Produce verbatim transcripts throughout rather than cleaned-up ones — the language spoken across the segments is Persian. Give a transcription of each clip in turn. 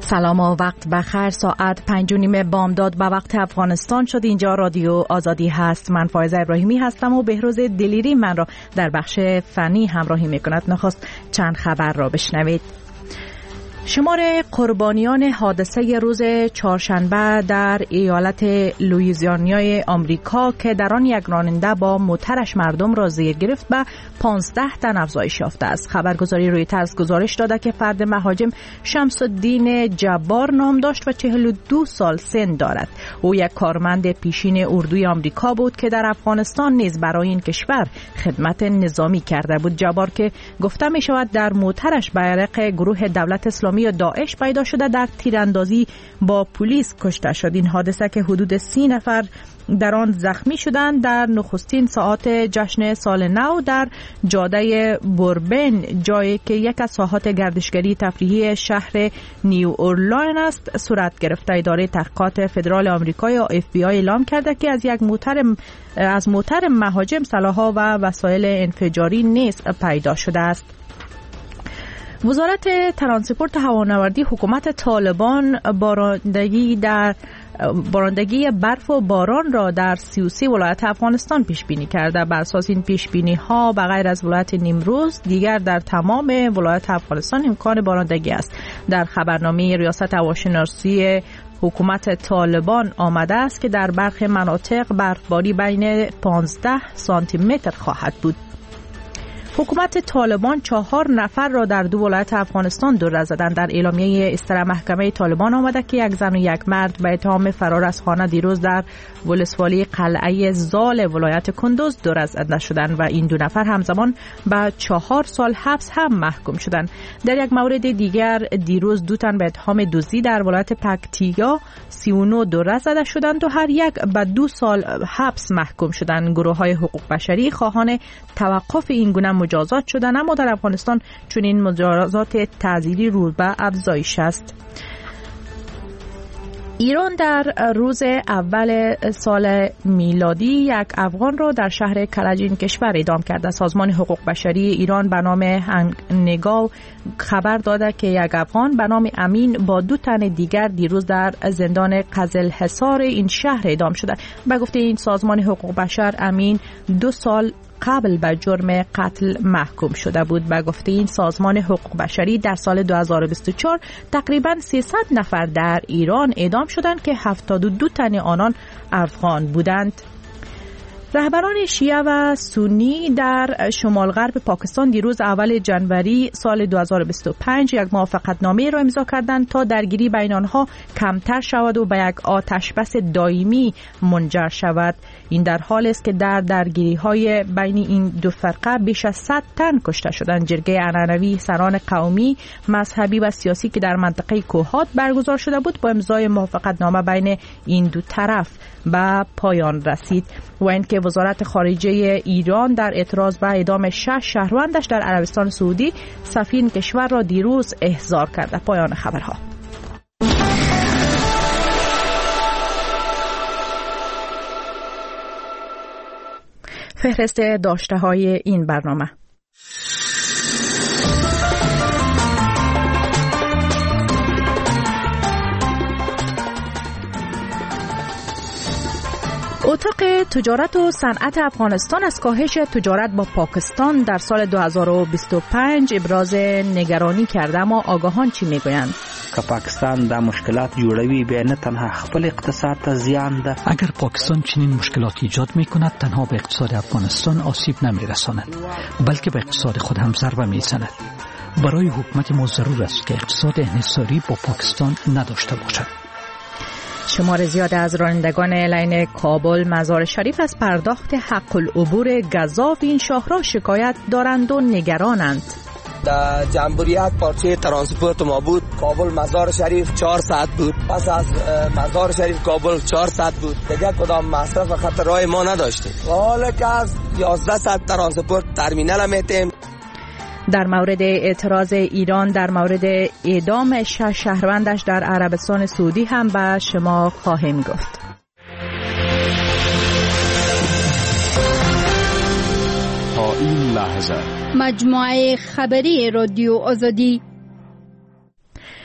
سلام و وقت بخیر. ساعت پنج و نیم بامداد به وقت افغانستان شد. اینجا رادیو آزادی هست. من فایزه ابراهیمی هستم و بهروز دلیری من را در بخش فنی همراهی میکند. نخست چند خبر را بشنوید. شمار قربانیان حادثه روز چهارشنبه در ایالت لوئیزیانای آمریکا که در آن یک راننده با موترش مردم را زیر گرفت به پانزده تن افزایش یافته است. خبرگزاری رویترز گزارش داده که فرد مهاجم شمس الدین جبار نام داشت و چهل و دو سال سن دارد. او یک کارمند پیشین اردوی آمریکا بود که در افغانستان نیز برای این کشور خدمت نظامی کرده بود. جبار که گفته می شود در موترش بیرق گروه دولت اسلامی یا داعش پیدا شده در تیراندازی با پلیس کشته شد. این حادثه که حدود سی نفر در آن زخمی شدند در نخستین ساعات جشن سال نو در جاده بوربن، جایی که یک از ساحات گردشگری تفریحی شهر نیو اورلاین است، صورت گرفته. اداره تحقیقات فدرال آمریکا یا اف بی آی اعلام کرده که از یک موتر از موتر مهاجم سلاح‌ها و وسایل انفجاری نیز پیدا شده است. وزارت ترانسپورت هوانوردی حکومت طالبان بارندگی در بارندگی برف و باران را در سی و سه ولایت افغانستان پیش بینی کرده. بر اساس این پیش بینی ها به غیر از ولایت نیمروز دیگر در تمام ولایت افغانستان امکان بارندگی است. در خبرنامه ریاست هواشناسی حکومت طالبان آمده است که در برخی مناطق برفباری بین پانزده سانتی متر خواهد بود. حکومت طالبان چهار نفر را در دو ولایت افغانستان دور زدند. در اعلامیه اصدار محکمه طالبان آمده که یک زن و یک مرد به اتهام فرار از خانه دیروز در ولسوالی قلعه زال ولایت کندوز دور زده شدند و این دو نفر همزمان به چهار سال حبس هم محکوم شدند. در یک مورد دیگر دیروز دو تن به اتهام دزدی در ولایت پکتیا سی و نه دور زده شدند و هر یک به دو سال حبس محکوم شدند. گروه‌های حقوق بشری خواهان توقف این گونه مجازات شدن، اما در افغانستان چون این مجازات تعزیری رو به افزایش است. ایران در روز اول سال میلادی یک افغان را در شهر کرج کشور اعدام کرده. سازمان حقوق بشری ایران به نام هنگنگاو خبر داده که یک افغان به نام امین با دو تن دیگر دیروز در زندان قزلحصار این شهر اعدام شده. به گفته این سازمان حقوق بشر امین دو سال قبل به جرم قتل محکوم شده بود. به گفته این سازمان حقوق بشری در سال دو هزار و بیست و چهار تقریباً سیصد نفر در ایران اعدام شدند که هفتاد و دو تن آنان افغان بودند. رهبران شیعه و سنی در شمال غرب پاکستان دیروز اول جنوری سال دو هزار و بیست و پنج یک موافقتنامه را امضا کردند تا درگیری بین آنها کمتر شود و به یک آتش بس دائمی منجر شود. این در حالی است که در درگیری‌های بین این دو فرقه بیش از صد تن کشته شدند. جرگه عنعنوی سران قومی، مذهبی و سیاسی که در منطقه کوهات برگزار شده بود با امضای موافقتنامه بین این دو طرف به پایان رسید و اینکه وزارت خارجه ایران در اعتراض به اعدام شش شهروندش در عربستان سعودی سفیر کشور را دیروز احضار کرده. پایان خبرها. فهرست داشته های این برنامه. اتاق تجارت و صنعت افغانستان از کاهش تجارت با پاکستان در سال دو هزار و بیست و پنج ابراز نگرانی کرده، اما آگاهان چی میگویند؟ که پاکستان دا مشکلات جوړوي به نه تنها خپل اقتصاد ته زیان ده. اگر پاکستان چنین مشکلات ایجاد میکند تنها به اقتصاد افغانستان آسیب نمیرساند بلکه به اقتصاد خود هم ضربه میزند. برای حکومت ما ضرور است که اقتصاد انحصاری با پاکستان نداشته باشد. شمار زیاد از رانندگان لین کابل مزار شریف از پرداخت حق العبور گزاف این شاهراه شکایت دارند و نگرانند. در جمهوریت پارچه ترانسپورت ما بود، کابل مزار شریف چهار ساعت بود، پس از مزار شریف کابل چهار ساعت بود، دیگه کدام مصرف خط راه ما نداشتیم. حالا که از یازده ساعت ترانسپورت ترمینال میتیم. در مورد اعتراض ایران در مورد اعدام شش شهروندش در عربستان سعودی هم به شما خواهیم گفت. تا این لحظه مجموعه خبری رادیو آزادی.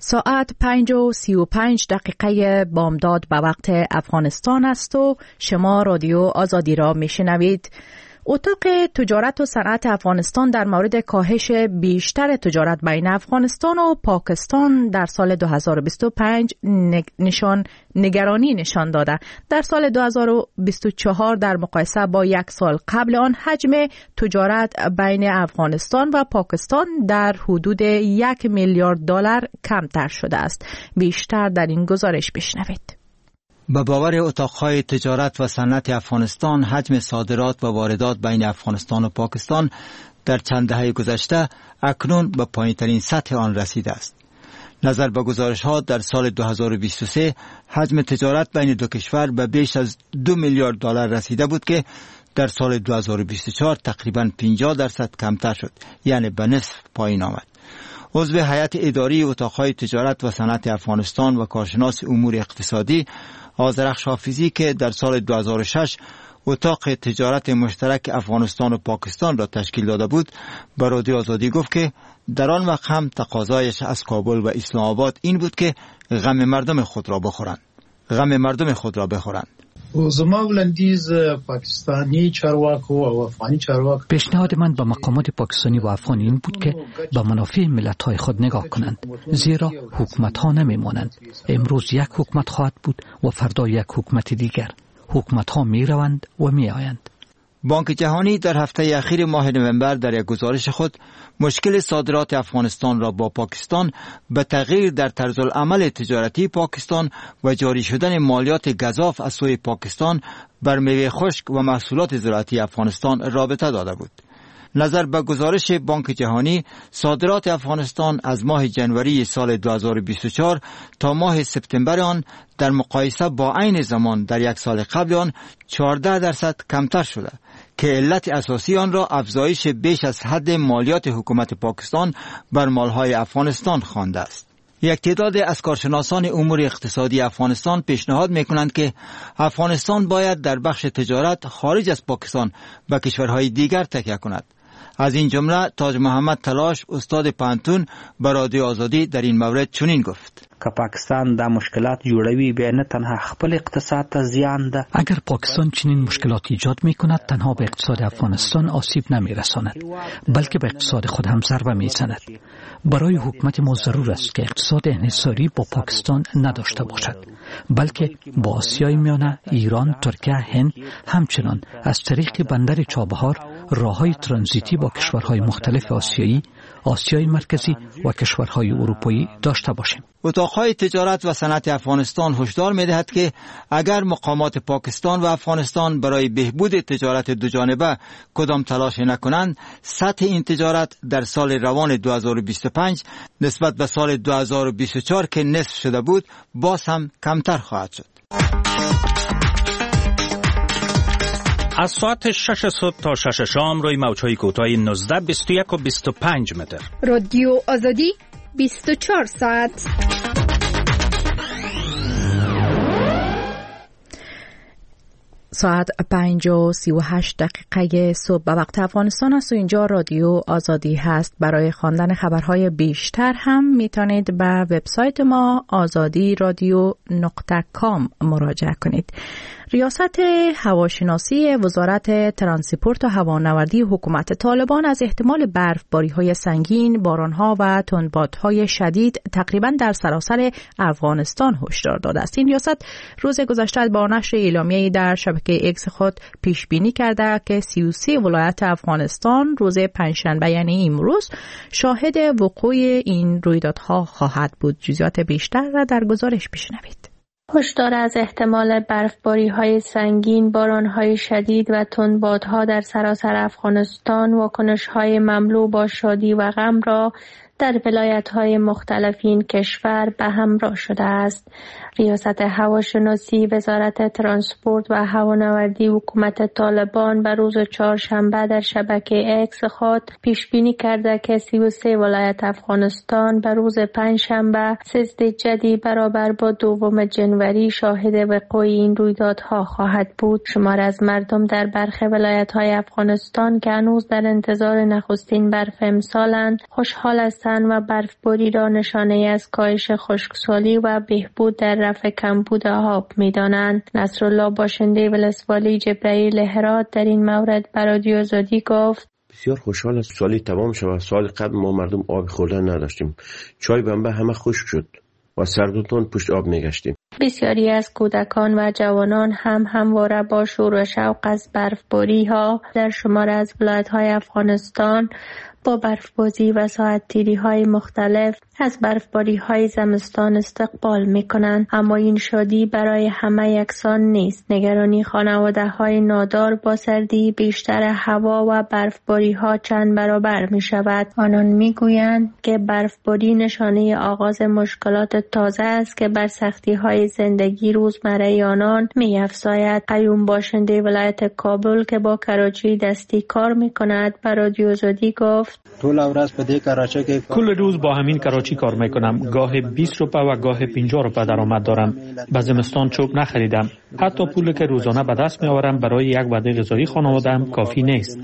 ساعت پنج و سی و پنج دقیقه بامداد به وقت افغانستان است و شما رادیو آزادی را میشنوید. اتاق تجارت و صنعت افغانستان در مورد کاهش بیشتر تجارت بین افغانستان و پاکستان در سال دو هزار و بیست و پنج نشان نگرانی نشان داده. در سال دو هزار و بیست و چهار در مقایسه با یک سال قبل آن حجم تجارت بین افغانستان و پاکستان در حدود یک میلیارد دلار کمتر شده است. بیشتر در این گزارش بشنوید. به باور اتاقهای تجارت و صنعت افغانستان، حجم صادرات و واردات بین افغانستان و پاکستان در چند دهه گذشته اکنون به پایین‌ترین سطح آن رسیده است. نظر به گزارش‌ها در سال دو هزار و بیست و سه حجم تجارت بین دو کشور به بیش از دو میلیارد دلار رسیده بود که در سال دو هزار و بیست و چهار تقریباً پنجاه درصد کمتر شد، یعنی به نصف پایین آمد. عضو هیئت اداری اتاقهای تجارت و صنعت افغانستان و کارشناس امور اقتصادی آذرخش حافظی که در سال دو هزار و شش اتاق تجارت مشترک افغانستان و پاکستان را تشکیل داده بود، به رادیو آزادی گفت که در آن وقت هم تقاضایش از کابل و اسلام آباد این بود که غم مردم خود را بخورند. غم مردم خود را بخورند. زما ولندیز پاکستانی چارواکو و افغانی چارواکو پیشنهاد من به مقامات پاکستانی و افغان این بود که به منافع ملت‌های خود نگاه کنند، زیرا حکومت‌ها نمی‌مانند. امروز یک حکومت خواهد بود و فردا یک حکومت دیگر. حکومت‌ها می‌روند و می‌آیند. بانک جهانی در هفته اخیر ماه نوامبر در یک گزارش خود مشکل صادرات افغانستان را با پاکستان به تغییر در طرز العمل تجارتی پاکستان و جاری شدن مالیات گزاف از سوی پاکستان بر میوه خشک و محصولات زراعتی افغانستان رابطه داده بود. نظر به گزارش بانک جهانی، صادرات افغانستان از ماه جنوری سال دو هزار و بیست و چهار تا ماه سپتامبر آن در مقایسه با عین زمان در یک سال قبل آن چهارده درصد کمتر شده که علت اساسی آن را افزایش بیش از حد مالیات حکومت پاکستان بر مالهای افغانستان خوانده است. یک تعداد از کارشناسان امور اقتصادی افغانستان پیشنهاد می‌کنند که افغانستان باید در بخش تجارت خارج از پاکستان به کشورهای دیگر تکیه کند. از این جمله تاج محمد تلاش، استاد پانتون، به رادیو آزادی در این مورد چنین گفت: که پاکستان دا مشکلات جوړوي بیا نه تنها خپل اقتصاد ته زیان ده. اگر پاکستان چنین مشکلات ایجاد می‌کند تنها به اقتصاد افغانستان آسیب نمی‌رساند، بلکه به اقتصاد خود هم ضربه می‌زند. برای حکومت ما ضرور است که اقتصاد انحصاری با پاکستان نداشته باشد، بلکه با آسیای میانه، ایران، ترکیه، هند همچنان از طریق بندر چابهار راههای ترانزیتی با کشورهای مختلف آسیایی، آسیای مرکزی و کشورهای اروپایی داشته باشیم. اتاقهای تجارت و صنعت افغانستان هشدار می‌دهد که اگر مقامات پاکستان و افغانستان برای بهبود تجارت دوجانبه کدام تلاش نکنند، سطح این تجارت در سال روان دو هزار و بیست و پنج نسبت به سال دو هزار و بیست و چهار که نصف شده بود باز هم کمتر خواهد شد. از ساعت شش صبح تا شش شام روی موج‌های کوتاه نوزده، بیست و یک و بیست و پنج متر. رادیو آزادی بیست و چهار ساعت. ساعت پنج و سی و هشت دقیقه صبح به وقت افغانستان است و اینجا رادیو آزادی هست. برای خواندن خبرهای بیشتر هم میتونید به وبسایت ما آزادی رادیو نقطه کام مراجعه کنید. ریاست هواشناسی وزارت ترانسپورت و هوانوردی حکومت طالبان از احتمال برفباری‌های سنگین، باران‌ها و تندبادهای شدید تقریباً در سراسر افغانستان هشدار داده است. این ریاست روز گذشته با نشر اعلامیه‌ای در شبکه اکس خود پیش بینی کرده که سی و سه ولایت افغانستان روز پنجشنبه یعنی امروز شاهد وقوع این رویدادها خواهد بود. جزئیات بیشتر را در گزارش بشنوید. هشدار از احتمال برفباری‌های سنگین، باران‌های شدید و تندبادها در سراسر افغانستان واکنش‌های مملو با شادی و غم را در ولایت‌های مختلف این کشور به همراه شده است. ریاست هواشناسی وزارت ترانسپورت و هوانوردی حکومت طالبان به روز چهارشنبه در شبکه اکس خود پیش بینی کرده که سی و سه ولایت افغانستان به روز پنجشنبه سیزده جدی برابر با دوم جنوری شاهد وقوع این رویدادها خواهد بود. شمار از مردم در برخی ولایت‌های افغانستان که هنوز در انتظار نخستین برف امسالند خوشحال از گسستن و برفباری را نشانه از کاهش خشکسالی و بهبود در رفع کمبود آب می‌دانند. نصرالله باشنده ولسوالی جبرائیل هرات در این مورد به رادیو آزادی گفت: بسیار خوشحال است سالی تمام شد. سال قبل ما مردم آب خوردن نداشتیم، چای بنبه همه خشک شد و سردتون پشت آب میگشتیم. بسیاری از کودکان و جوانان هم همواره با شور و شوق از برفباری ها در شمار از ولایت های افغانستان با برفبازی و ساعت تیری های مختلف از برفباری های زمستان استقبال می کنند. اما این شادی برای همه یکسان نیست. نگرانی خانواده های نادار با سردی بیشتر هوا و برفباری ها چند برابر می شود. آنان می گویند که برفباری نشانه آغاز مشکلات تازه است که بر سختی های زندگی روزمره آنان می افزاید. قیوم باشنده ولایت کابل که با کراچی دستی کار می کند به رادیو آزادی گفت: کل روز با همین کراچی کار میکنم. گاه بیست روپه و گاه پنجاه روپه درآمد دارم. به زمستان چوب نخریدم. حتی پولی که روزانه به دست میآورم برای یک وعده غذایی خانواده‌ام کافی نیست.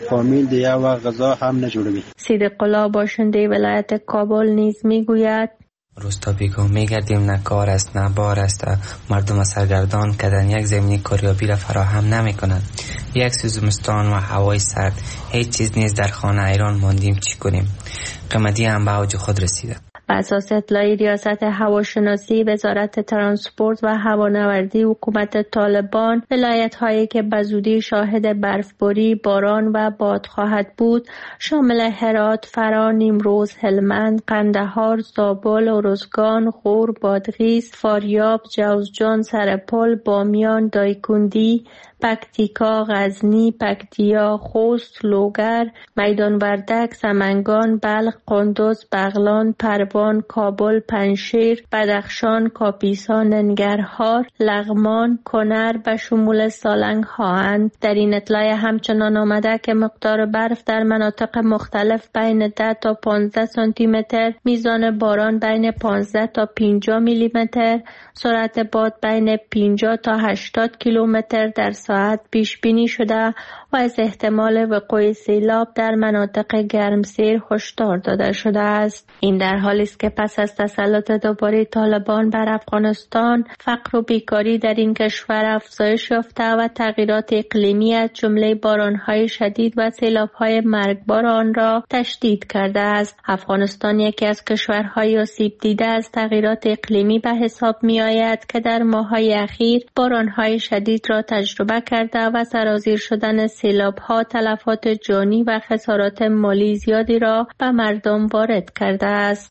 صدیق الله باشنده ولایت کابل نیز میگوید: روستا بیگاه میگردیم، نه کار است نه بار است. مردم سرگردان کردن یک زمینی کاریابی را فراهم نمی کنند. یک سو زمستان و هوای سرد، هیچ چیز نیست در خانه ایران ماندیم، چی کنیم؟ قیمتی هم به اوج خود رسیده. بر اساس اطلاعی ریاست هواشناسی وزارت ترانسپورت و هوانوردی حکومت طالبان، ولایت هایی که به زودی شاهد برفباری، باران و باد خواهد بود شامل هرات، فرا، نیمروز، هلمند، قندهار، زابل، ارزگان، غور، بادغیس، فاریاب، جوزجان، سرپل، بامیان، دایکندی، پکتیکا، غزنی، پکتیا، خوست، لوگر، میدان وردک، سمنگان، بلخ، قندوز، بغلان، پروان، کابل، پنشیر، بدخشان، کاپیسا، ننگرهار، لغمان، کنر به شمول سالنگ خواهند. در این اطلاع همچنان آمده که مقدار برف در مناطق مختلف بین ده تا پانزده سانتی متر، میزان باران بین پانزده تا پنجاه میلی متر، سرعت باد بین پنجاه تا هشتاد کیلومتر در ساعت پیش بینی شده و از احتمال وقوع سیلاب در مناطق گرمسیر هشدار داده شده است. این در حالی است که پس از تسلط دوباره طالبان بر افغانستان، فقر و بیکاری در این کشور افزایش یافته و تغییرات اقلیمی از جمله بارانهای شدید و سیلابهای مرگبار آن را تشدید کرده است. افغانستان یکی از کشورهای آسیب دیده از تغییرات اقلیمی به حساب می آید که در ماه‌های اخیر بارانهای شدید را تجربه کرده و سرازیر شدن سیلاب‌ها تلفات جانی و خسارات مالی زیادی را به مردم وارد کرده است.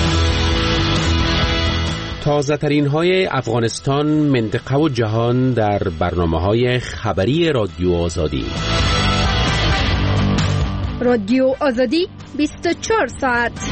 تازه ترین های افغانستان، منطقه و جهان در برنامه‌های خبری رادیو آزادی. رادیو آزادی بیست و چهار ساعت.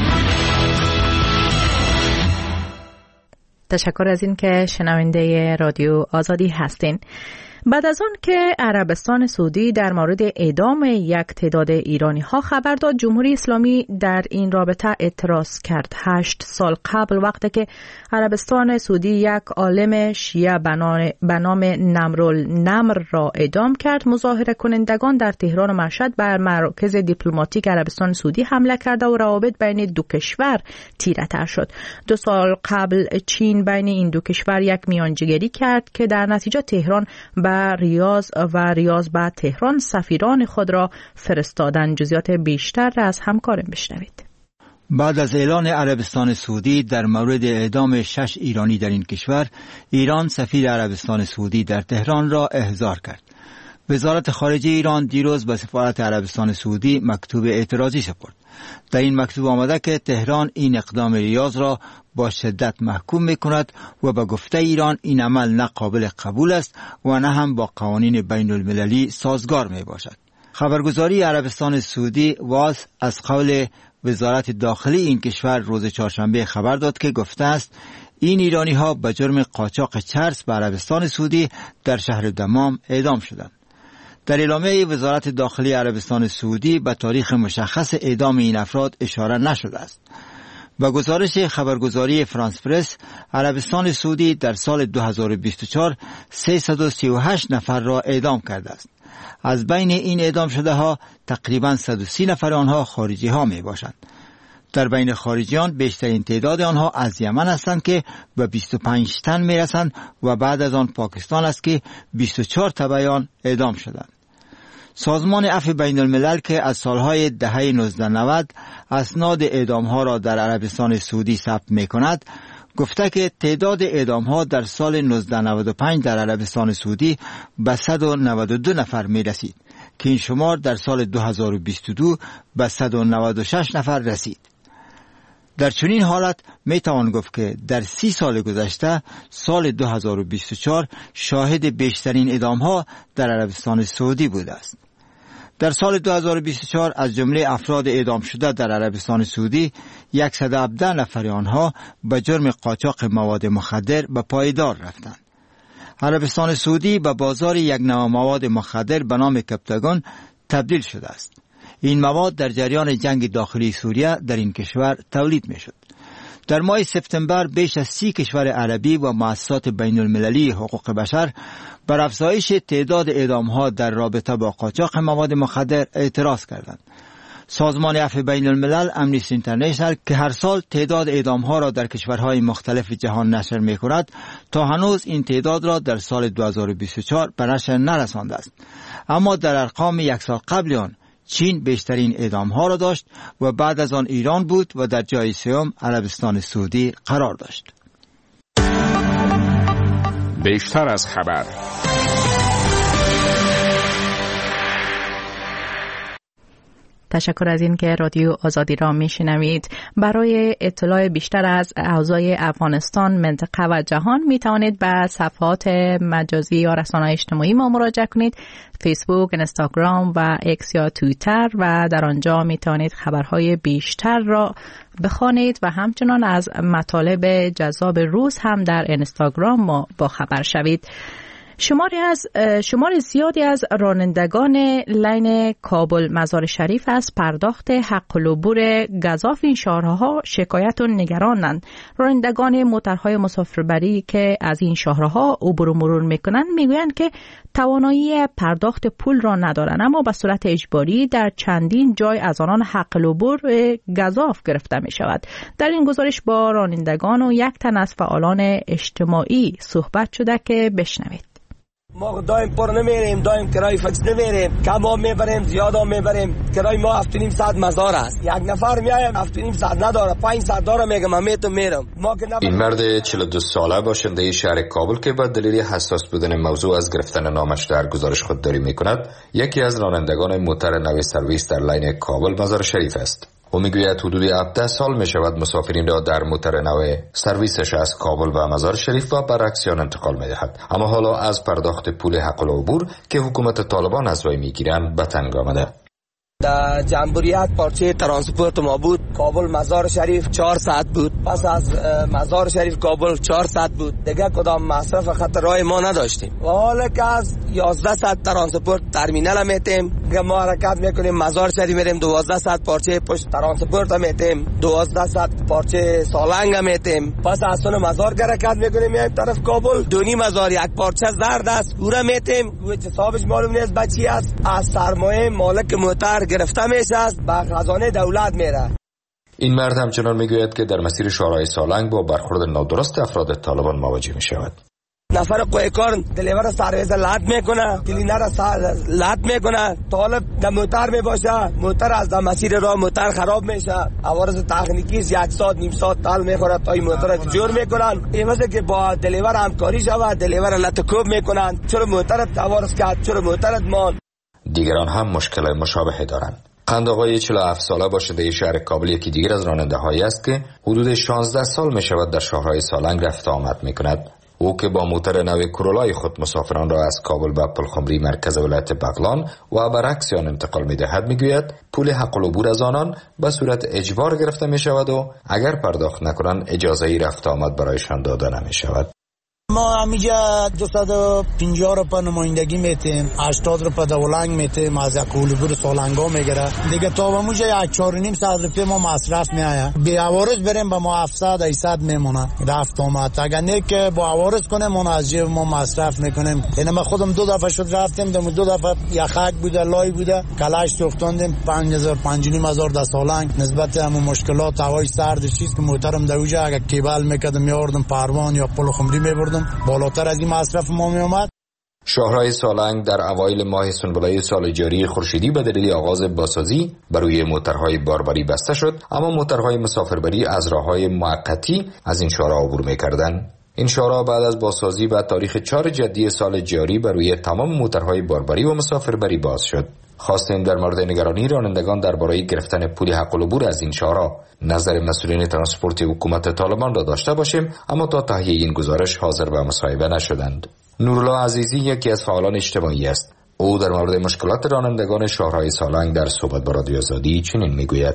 تشکر از این که شنونده رادیو آزادی هستین. بعد از آن که عربستان سعودی در مورد اعدام یک تعداد ایرانی ها خبر داد، جمهوری اسلامی در این رابطه اعتراض کرد. هشت سال قبل وقتی که عربستان سعودی یک عالم شیعه به نام نمرالنمر را اعدام کرد، مظاهره کنندگان در تهران و مشهد بر مراکز دیپلماتیک عربستان سعودی حمله کرده و روابط بین دو کشور تیره تر شد. دو سال قبل چین بین این دو کشور یک میانجیگری کرد که در نتیجه تهران به ریاض و ریاض به تهران سفیران خود را فرستادن. جزئیات بیشتر را از همکارم بشنوید. بعد از اعلان عربستان سعودی در مورد اعدام شش ایرانی در این کشور، ایران سفیر عربستان سعودی در تهران را احضار کرد. وزارت خارجه ایران دیروز به سفارت عربستان سعودی مکتوب اعتراضی سپرد. در این مکتوب آمده که تهران این اقدام ریاض را با شدت محکوم می‌کند و به گفته ایران این عمل نه قابل قبول است و نه هم با قوانین بین المللی سازگار میباشد. خبرگزاری عربستان سعودی واز از قول وزارت داخلی این کشور روز چهارشنبه خبر داد که گفته است این ایرانی ها به جرم قاچاق چرس به عربستان سعودی در شهر دمام اعدام شدند. در اعلامیه وزارت داخلی عربستان سعودی به تاریخ مشخص اعدام این افراد اشاره نشده است. با گزارش خبرگزاری فرانس پرس، عربستان سعودی در سال دو هزار و بیست و چهار سیصد و سی و هشت نفر را اعدام کرده است. از بین این اعدام شده ها تقریباً صد و سی نفر آنها خارجی ها می باشند. در بین خارجیان بیشترین تعداد آنها از یمن هستند که به بیست و پنج تن می رسند و بعد از آن پاکستان است که بیست و چهار تبعیان اعدام شدند. سازمان عفو بین الملل که از سالهای دهه نوزده نود اسناد اعدام ها را در عربستان سعودی ثبت می کند گفته که تعداد اعدام ها در سال نوزده نود و پنج در عربستان سعودی به صد و نود و دو نفر می رسید که این شمار در سال دو هزار و بیست و دو به صد و نود و شش نفر رسید. در چنین حالت می توان گفت که در سی سال گذشته سال دو هزار و بیست و چهار شاهد بیشترین اعدام ها در عربستان سعودی بوده است. در سال دو هزار و بیست و چهار از جمله افراد اعدام شده در عربستان سعودی صد و هفده نفر آنها به جرم قاچاق مواد مخدر به پایدار رفتند. عربستان سعودی به بازار یک نوع مواد مخدر به نام کپتاگون تبدیل شده است. این مواد در جریان جنگ داخلی سوریه در این کشور تولید می شد. در ماه سپتامبر بیش از سی کشور عربی و مؤسسات بین المللی حقوق بشر بر افزایش تعداد اعدام‌ها در رابطه با قاچاق مواد مخدر اعتراض کردند. سازمان عفو بین الملل امنیستی اینترنشنال که هر سال تعداد اعدام‌ها را در کشورهای مختلف جهان نشر می‌کند تا هنوز این تعداد را در سال دو هزار و بیست و چهار به نشر نرسانده است. اما در ارقام یک سال قبل آن چین بیشترین اعدام ها را داشت و بعد از آن ایران بود و در جای سوم عربستان سعودی قرار داشت. بیشتر از خبر. تشکر از این که رادیو آزادی را میشنوید. برای اطلاع بیشتر از اوضاع افغانستان، منطقه و جهان می توانید به صفحات مجازی یا رسانه‌های اجتماعی ما مراجعه کنید. فیسبوک، اینستاگرام و اکس یا توییتر، و در آنجا می توانید خبرهای بیشتر را بخوانید و همچنان از مطالب جذاب روز هم در اینستاگرام ما با خبر شوید. شماری از شمار زیادی از رانندگان لین کابل مزار شریف از پرداخت حق العبور گزاف این شاهراها شکایت و نگرانند. رانندگان موترهای مسافربری که از این شاهراها عبور و مرور میکنند میگویند که توانایی پرداخت پول را ندارند، اما به صورت اجباری در چندین جای از آنان حق العبور گزاف گرفته می شود. در این گزارش با رانندگان و یک تن از فعالان اجتماعی صحبت شده که بشنوید. ما دایم پر نمیریم، دایم کرای فکس نمیریم، کم هم میبریم، زیاد هم میبریم. کرای ما هفت و نیم ساعت مزار است. یک نفر میایم هفت و نیم ساعت نداره، پنج ساعت داره، میگم من میتونم میرم. ما که این مرد چهل و دو ساله باشنده شهر کابل که با دلیل حساس بودن موضوع از گرفتن نامش در گزارش خودداری میکند، یکی از رانندگان موتر نو سرویس در لین کابل مزار شریف است. او میگوید حدود هفده سال می شود مسافرین را در موتر نو سرویسش از کابل و مزار شریف و برعکسیان انتقال می دهد، اما حالا از پرداخت پول حق العبور که حکومت طالبان از وی می گیرند به تنگ آمده. در جمهوریت پارچه ترانسپورت ما بود، کابل مزار شریف چهار ساعت بود، پس از مزار شریف کابل چهار ساعت بود. دیگه کدام مصرف خط راه ما نداشتیم. و حالا که از یازده ساعت ترانسپورت ترمینال میتیم که ما حرکت میکنیم، مزار شریف میریم دوازده ساعت پارچه پشت ترانسپورت میتیم، دوازده ساعت پارچه سالنگ میتیم، پس از اون مزار حرکت میکنیم میایم طرف کابل. دونی مزار یک پارچه زرد است پورا میتیم، کوچ حسابش معلوم نیست بچی است، از سرمایه مالک موتر گرفته میشه است، به خزانه دولت میره. این مرد همچنان میگوید که در مسیر شورای سالنگ با برخورد نادرست افراد طالبان مواجه میشود. نفر قویکار دلیور سرویس لات میکنه، کلینر لات میکنه، طالب در موتر میباشه، موتر از در مسیر راه موتر خراب میشه، عوارض تکنیکیش یک ساعت نیم ساعت تال میخوره تا این موتر جور میکنن. این واسه که با دلیور همکاری شود، دلیور لطکوب میکنن، چرا موتر عوارض کرد، چرا موتر مان. دیگران هم مشکل مشابهی دارند. قند آقای چهل و هفت ساله باشنده شهر کابل یکی دیگر از راننده هایی است که حدود شانزده سال می شود در شاهراه سالنگ رفت آمد می کند. او که با موتر نو کرولای خود مسافران را از کابل به پلخمری مرکز ولایت بغلان و برعکس آن انتقال می دهد، می گوید پول حق العبور از آنان به صورت اجبار گرفته می شود و اگر پرداخت نکنند اجازه ای رفت آمد برایشان داده نمی شود. ما همیجا دویست و پنجاه روپا نمایندگی میتیم، هشتاد روپا دولنگ میتیم، از کولبور سالنگا میگیره دیگه. تا همونجا یک چهار و نیم ساعت روپا ما مصرف میآید. بی عوارض بریم با ما هفتصد هشتصد میمونه رفت آمد. اگر نه که با عوارض کنیم ما از جیب ما مصرف میکنیم. یعنی ما خودم دو دفعه شد رفتیم، دو, دو دفعه یخک بوده، لای بوده، کلاش سوختوندیم، پنج هزار پنج و نیم هزار در سالنگ. نسبت همون مشکلات هوای سرد چیز که محترم دوجا اگر کیبل میکردم میاردم پروان یا پل خمری میبردم، بالاتر از این مصرف ما می اومد. شاهراه سالنگ در اوایل ماه سنبلای سال جاری خورشیدی به دلیل آغاز بازسازی بر روی موترهای باربری بسته شد، اما موترهای مسافربری از راههای موقتی از این شاهراه عبور می‌کردند. این شاهراه بعد از بازسازی به تاریخ چهار جدی سال جاری بر روی تمام موترهای باربری و مسافربری باز شد. خواستیم در مورد نگرانی رانندگان درباره گرفتن پول حق العبور از این شاهراه نظر مسئولین ترانسپورت حکومت طالبان را داشته باشیم، اما تا تهیه این گزارش حاضر به مصاحبه نشدند. نورالله عزیزی یکی از فعالان اجتماعی است. او در مورد مشکلات رانندگان شاهراه سالنگ در صحبت با رادیو آزادی چنین میگوید: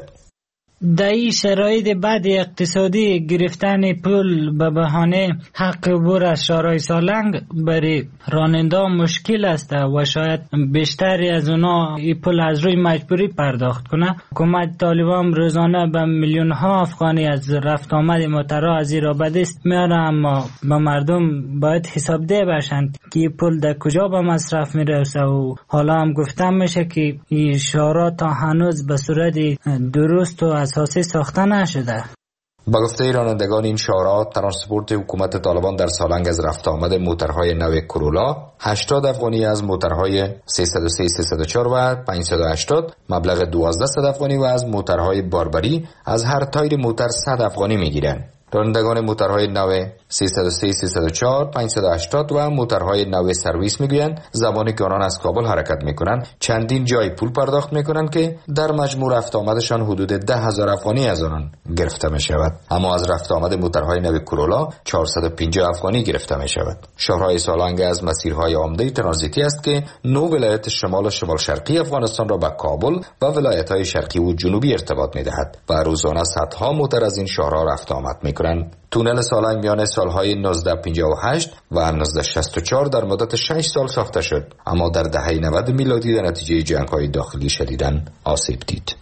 در این شرایط بد اقتصادی گرفتن پول به بهانه حق عبور از شاهراه سالنگ برای راننده مشکل است و شاید بیشتری از اونا این پول از روی مجبوری پرداخت کنه. حکومت طالبان روزانه به میلیون ها افغانی از رفت آمد موترها از ایران به دست میاره، اما به مردم باید حساب ده باشند که این پول در کجا به مصرف میرسه. و حالا هم گفتم میشه که این شاهراه تا هنوز به صورت درست و اساسی ساخته نشده. با گفته رانندگان این شاهراه، ترانسپورت حکومت طالبان در سالنگ از رفت آمد موترهای نو کرولا هشتاد افغانی، از موترهای سیصد و سه سیصد و چهار و پانصد و هشتاد مبلغ دوازده افغانی و از موترهای باربری از هر تایر موتر صد افغانی میگیرند. رانندگان موترهای نو سیصد و سه سیصد و چهار پانصد و هشتاد و موترهای نو سرویس میگویند زمانی که آنان از کابل حرکت میکنند چندین جای پول پرداخت میکنند که در مجموع رفت آمدشان حدود ده هزار افغانی از آنان گرفته می شود، اما از رفت آمد موترهای نو کرولا چهارصد و پنجاه افغانی گرفته می شود. شاهراه سالنگ از مسیرهای عمده ترانزیتی است که نو ولایت شمال و شمال شرقی افغانستان را به کابل و ولایت‌های شرقی و جنوبی ارتباط می‌دهد و روزانه صدها موتر از این شاهراه رفت آمد می‌کنند. تونل سالنگ میان سالهای نوزده پنجاه و هشت و نوزده شصت و چهار در مدت شش سال ساخته شد، اما در دهه نود میلادی در نتیجه جنگ‌های داخلی شدیداً آسیب دید.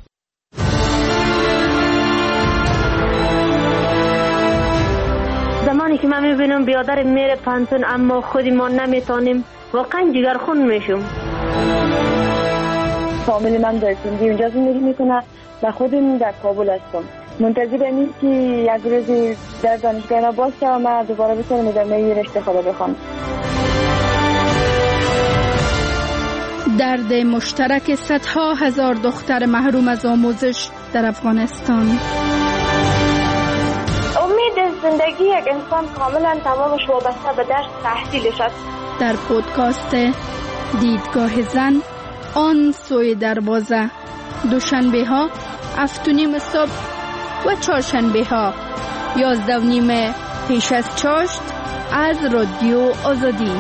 زمانی که من میبینم بیادر میره پانتون اما خودی ما نمیتونیم، واقعا جگرخون میشم. فامیلی من در سندی اونجا زندگی میکنه و خودم در کابل هستم. منتظر اینیم که یک روزی در دانشگاه باز شد و من دوباره بتونم ادامه رشته خود بخوام. درد مشترک صدها هزار دختر محروم از آموزش در افغانستان. امید زندگی یک انسان کاملا تمامش وابسته به درس تحصیلش است. در پودکاست دیدگاه زن آن سوی دروازه، دوشنبه ها هفت و نیم صبح و چهارشنبه ها یازده و نیم پیش از چاشت از رادیو آزادی.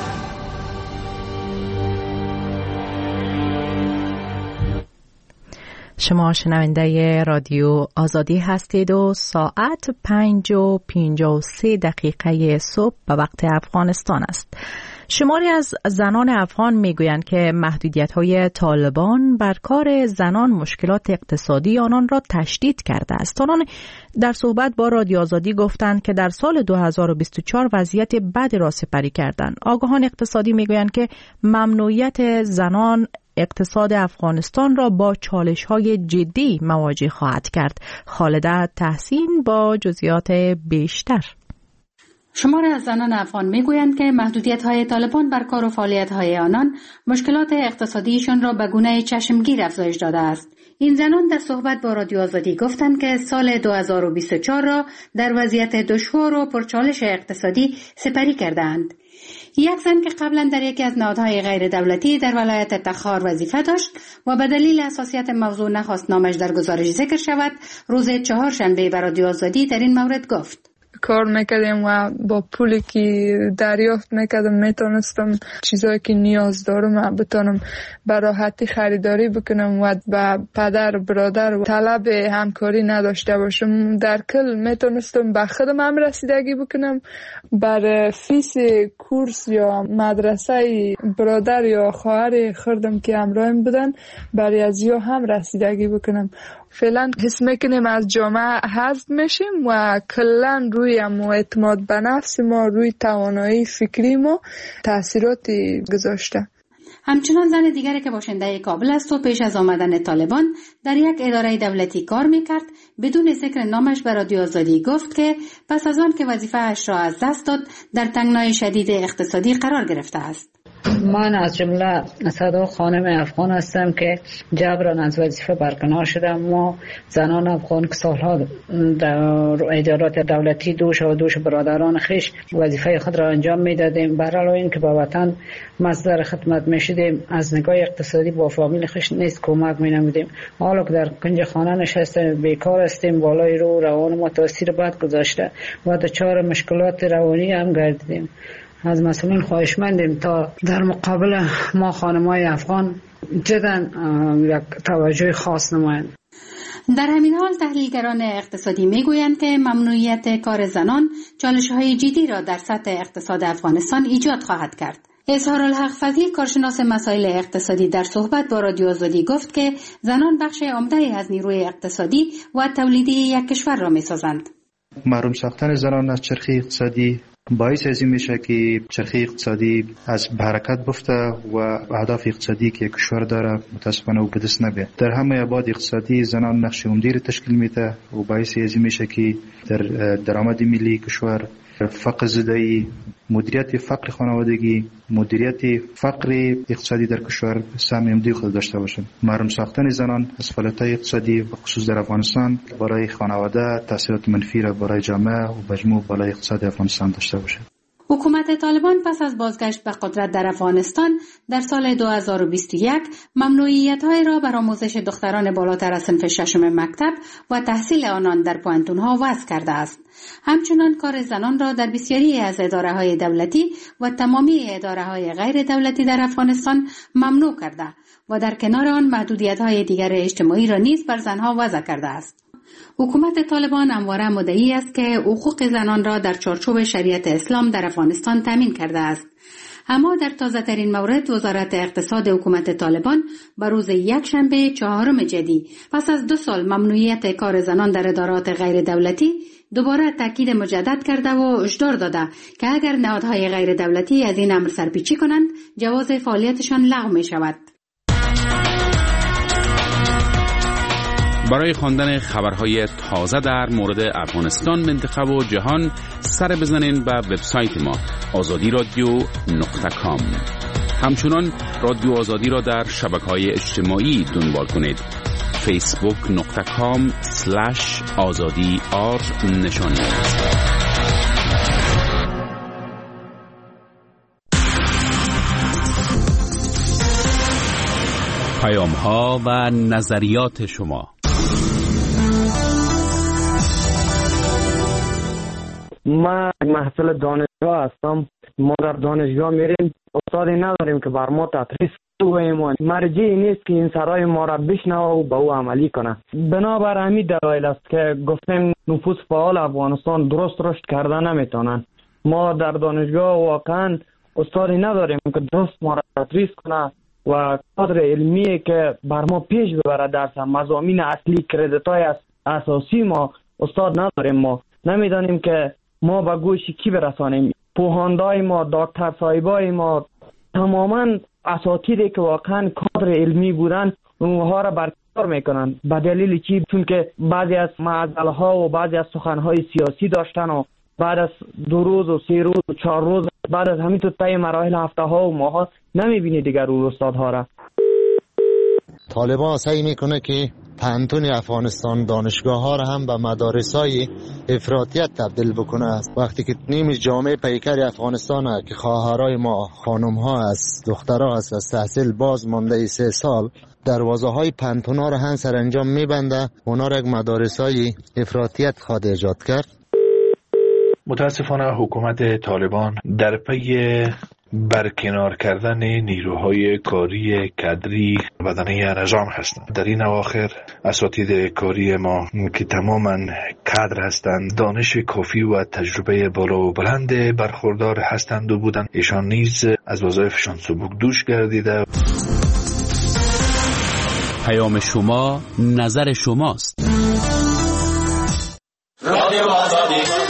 شما شنونده رادیو آزادی هستید و ساعت پنج و پنجاه و سه دقیقه صبح به وقت افغانستان است. شماری از زنان افغان میگویند که محدودیت‌های طالبان بر کار زنان مشکلات اقتصادی آنان را تشدید کرده است. آنان در صحبت با رادیو آزادی گفتند که در سال دو هزار و بیست و چهار وضعیت بدی را سپری کردند. آگاهان اقتصادی میگویند که ممنوعیت زنان اقتصاد افغانستان را با چالش‌های جدی مواجه خواهد کرد. خالده تحسین با جزئیات بیشتر. شماری از زنان افغان میگویند که محدودیت‌های طالبان بر کار و فعالیت‌های آنان مشکلات اقتصادیشان را به گونه چشمگیر افزایش داده است. این زنان در صحبت با رادیو آزادی گفتند که سال دو هزار و بیست و چهار را در وضعیت دشوار و پرچالش اقتصادی سپری کردند. یک زن که قبلا در یکی از نهادهای غیر دولتی در ولایت تخار وظیفه داشت و به دلیل حساسیت موضوع نخواست نامش در گزارش ذکر شود، روز چهارشنبه به رادیو آزادی در این مورد گفت: کار میکردیم و با پولی که دریافت میکردم میتونستم چیزایی که نیاز دارم بتونم به راحتی خریداری بکنم و با پدر و برادر و طلب همکاری نداشته باشم. در کل میتونستم به خودم هم رسیدگی بکنم، بر فیس کورس یا مدرسه برادر یا خواهر خردم که همراهم بودن برای از یا هم رسیدگی بکنم. فعلا حس میکنیم از جامعه حذف میشیم و کلا روی ما اعتماد به نفس ما، روی توانایی فکری ما تاثیراتی گذاشته. همچنان زن دیگری که باشنده کابل است و پیش از آمدن طالبان در یک اداره دولتی کار میکرد بدون ذکر نامش به رادیو آزادی گفت که پس از آن که وظیفه اش را از دست داد در تنگنای شدید اقتصادی قرار گرفته است. من از جمله صدا خانم افغان هستم که جبران از وظیفه برکنار شدم. ما زنان افغان که سالها در ادارات دولتی دوش و دوش برادران خیش وظیفه خود را انجام میدادیم، برای اینکه به وطن مصدر خدمت میشدیم، از نگاه اقتصادی با فامیل خیش نیست کمک مینمودیم. حالا که در کنج خانه نشستیم بیکار هستیم، بالای رو روان ما تاثیر بد گذاشته و دچار مشکلات روانی هم گردیدیم. از مسئولین خواهشمندیم تا در مقابل ما خانم‌های افغان جداً یک توجه خاص نمایند. در همین حال تحلیلگران اقتصادی میگویند که ممنوعیت کار زنان چالش‌های جدی را در سطح اقتصاد افغانستان ایجاد خواهد کرد. اظهارالحق فضلی کارشناس مسائل اقتصادی در صحبت با رادیو آزادی گفت که زنان بخش عمده‌ای از نیروی اقتصادی و تولیدی یک کشور را می‌سازند. محروم ساختن زنان از چرخه اقتصادی باعث از این میشه که چرخه اقتصادی از حرکت بفته و اهداف اقتصادی که کشور داره متاسفانه او به دست نبیه. در همه ابعاد اقتصادی زنان نقش عمده را تشکیل میده و باعث از این میشه که در درآمد ملی کشور فقر زدایی، مدیریت فقر خانوادگی، مدیریت فقر اقتصادی در کشور سهم عمده خود داشته باشند. محروم ساختن زنان از فعالیت‌های اقتصادی و خصوص در افغانستان برای خانواده تاثیرات منفی را برای جامعه و مجموع بالای اقتصاد افغانستان داشته باشد. حکومت طالبان پس از بازگشت به قدرت در افغانستان در سال دو هزار و بیست و یک ممنوعیت‌های را بر آموزش دختران بالاتر از صنف ششم مکتب و تحصیل آنان در پوهنتون‌ها وضع کرده است. همچنان کار زنان را در بسیاری از اداره‌های دولتی و تمامی اداره‌های غیر دولتی در افغانستان ممنوع کرده و در کنار آن محدودیت‌های دیگر اجتماعی را نیز بر زنها وضع کرده است. حکومت طالبان همواره مدعی است که حقوق زنان را در چارچوب شریعت اسلام در افغانستان تامین کرده است. اما در تازه ترین مورد وزارت اقتصاد حکومت طالبان بر روز یک شنبه چهارم جدی پس از دو سال ممنوعیت کار زنان در ادارات غیر دولتی دوباره تاکید مجدد کرده و هشدار داده که اگر نهادهای غیر دولتی از این امر سرپیچی کنند جواز فعالیتشان لغو می شود. برای خواندن خبرهای تازه در مورد افغانستان، منطقه و جهان سر بزنین به وبسایت ما آزادی رادیو نقطه کام. همچنان رادیو آزادی را در شبکه‌های اجتماعی دنبال کنید. فیسبوک نقطه کام سلش آزادی آر نشانی پیام ها و نظریات شما. ما محصل دانشگاه هستم. ما در دانشگاه میریم، استادی نداریم که بر ما تدریس کنه. مرجعی نیست که این سرای ما را بشنوه و به او عملی کنه. بنابر همین دلایل است که گفتیم نفوذ فعال افغانستان درست رشد کرده نمیتونن. ما در دانشگاه واقعا استادی نداریم که درست ما را تدریس کنه و کادر علمی که بر ما پیش ببره درس مضامین اصلی کردیت‌های اساسی ما استاد نداریم. ما نمیدانیم که ما به گوش کی برسانیم. پوهاندای ما، دکتر صاحبای ما، تماما اساتیدی که واقعا کادر علمی بودن اونها را برکنار میکنن. به دلیل چی؟ چون که بعضی از معضله ها و بعضی از سخن های سیاسی داشتن و بعد از دو روز و سه روز و چهار روز بعد از همین تو طی مراحل هفته ها و ماه ها نمیبینی دیگر اون استادها را. طالبان سعی میکنه که پانتون افغانستان دانشگاه ها را هم به مدارس های افراطیت تبدیل بکنه. وقتی که نیم جامعه پیکر افغانستان ها که خواهرای ما خانم ها است، دخترها است، از تحصیل باز مانده سه سال دروازه های پانتون ها را هم سرانجام میبنده. اونا را یک مدارس های افراطیت خواد ایجاد کرد. متاسفانه حکومت طالبان در پی برکنار کردن نیروهای کاری کادری بدنه نظام هستند. در این اواخر اساتید کاری ما که تماما کادر هستند، دانش کافی و تجربه بالا و بلند برخوردار هستند و بودند، ایشان نیز از وظایفشان سبک دوش گردیده. پیام شما، نظر شماست. رادیو آزادی